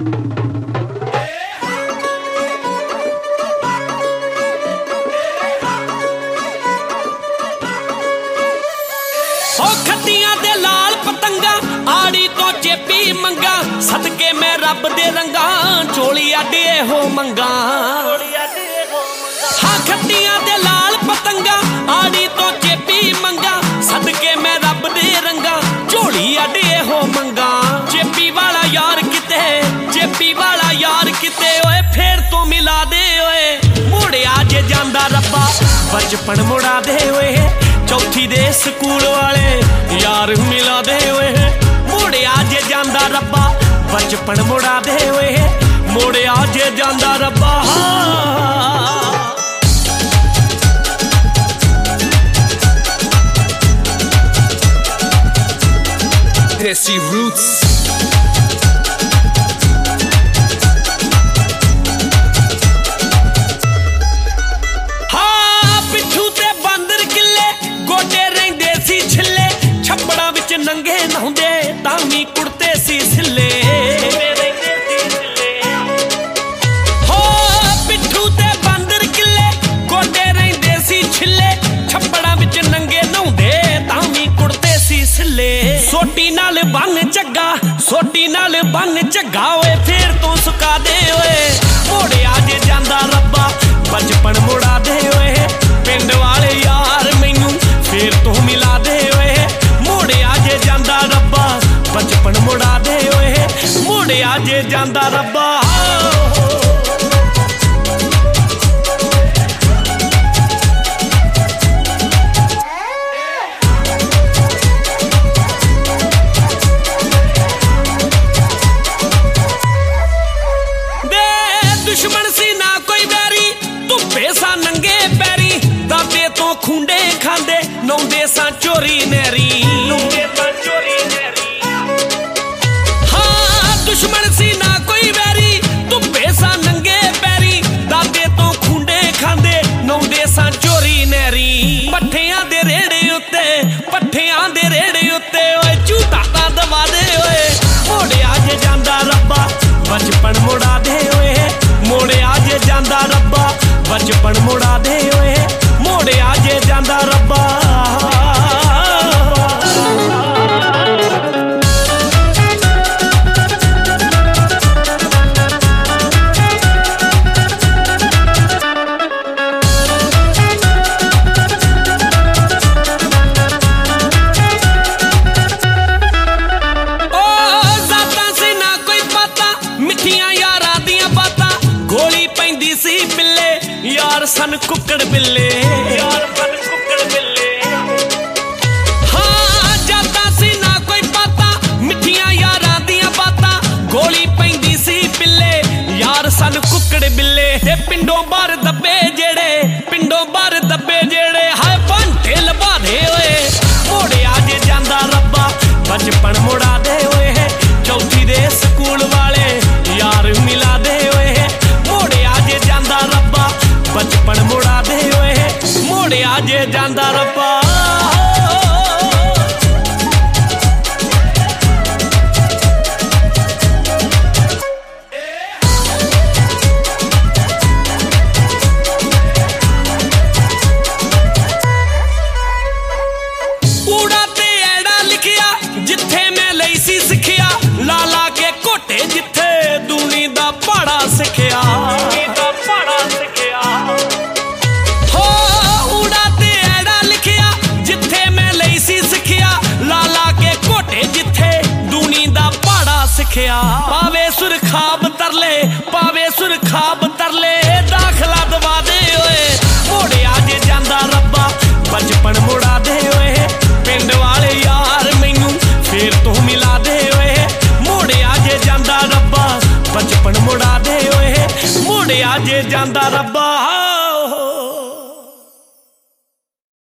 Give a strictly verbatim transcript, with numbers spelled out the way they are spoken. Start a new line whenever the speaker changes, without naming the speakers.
खत्तियां दे लाल पतंगा आड़ी तो चेपी मंगा सदके मैं रब दे रंगा चोली अडे हो मंगा। हाँ खत्तियां दे लाल पतंगा आड़ी तो चेपी मंगा सदके मैं रब दे रंगा चोली अडे हो मंगा। चेपी वाला यार किते चेपी वाला यार किते ओए फिर तो मिला दे ओए मुड़िया जे जांदा रब्बा बचपन मुड़ा दे ओए चौथी दे स्कूल वाले यार मिला दे ओए मुड़िया जे जांदा रब्बा बचपन मुड़ा दे ओए मुड़िया जे जांदा रब्बा।
Desi Roots
नंगे नहुंदे तामी कुड़ते सी सिले हो पिट्ठू ते बंदर किले गोडे रहिंदे सी छिले छप्पड़ां विच नंगे नहुंदे तामी कुड़ते सी सिले। सोटी नाल बन झग्गा सोटी नाल बन झग्गा ओए फिर तो सुका दे ओए मुड़िया जे जांदा रब्बा बचपन मुड़ा दे ओए पिंड वाले यार मैनू फिर तो मिला दे ओए मुड़िया जे जांदा रब्बा बचपन मुड़ा दे ओए मुड़िया जे जांदा रब्बा। दे दुश्मन सी ना कोई बैरी धुप्पे सा नंगे पैरी दादे तो खुंडे खांदे नौंदे सा चोरी नैरी दुश्मन सी ना कोई वैरी धुप्पे सा नंगे पैरी दादे तो खुंडे खांदे नौंदे सा चोरी नैरी। पट्ठियां दे रेड़े उत्ते पट्ठियां दे रेड़े उत्ते ओए झूठा ता दबा दे ओए मुड़िया जे जांदा रब्बा बचपन मुड़ा दे ओए मुड़िया जे जांदा रब्बा बचपन मुड़ा दे ओए मुड़िया जे जांदा रब्बा। यार सन कुक्कड़ बिल्ले यार सन कुक्कड़ बिल्ले हाँ जाता सी ना कोई पाता मिठियां यारां दियां बातां गोली पैंदी सी बिल्ले यार सन कुक्कड़ बिल्ले ते पिंडों बाहर दब्बे जेड़े पिंडों बाहर दब्बे जेड़े हाय भांटे लभा दे ओए मुड़िया जे जांदा रब्बा बचपन मुड़ा दे ओए चौथी दे स्कूल वाले यार मिला दे ओए मुड़िया जे जांदा रब्बा बचपन मुड़ा दे ओए मुड़िया जे जांदा रब्बा। ऊड़ा ते एड़ा लिखिया जिथे मैं लई सी सिखिया लाला के घोटे जिथे दूनी दा पहाड़ा सिखिया पावे सुर खाब तरले पावे सुर खाब तरले दाखला दबा दे ओए मुड़िया जे जांदा रब्बा बचपन मुड़ा दे ओए पिंड वाले यार मैनू फिर तो मिला दे ओए मुड़िया जे जांदा रब्बा बचपन मुड़ा दे ओए मुड़िया जे जांदा रब्बा।